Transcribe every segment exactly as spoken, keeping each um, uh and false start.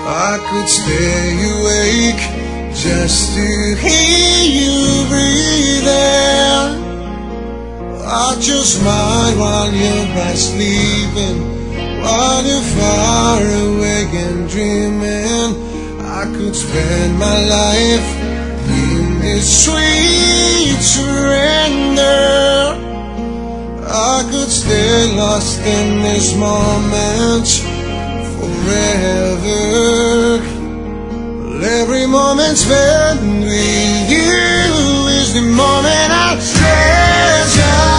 I could stay awake just to hear you breathing. I just might while you're bright sleeping, while you're far away and dreaming. I could spend my life in this sweet surrender. I could stay lost in this moment forever. Well, every moment spent with you is the moment I treasure.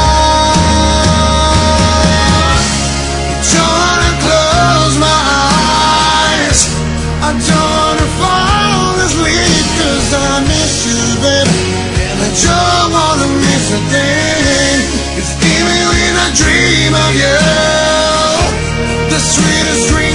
Don't wanna close my eyes, I don't wanna fall asleep, 'cause I miss you, baby, and I don't wanna miss a thing. It's even when I dream of you, the sweetest dream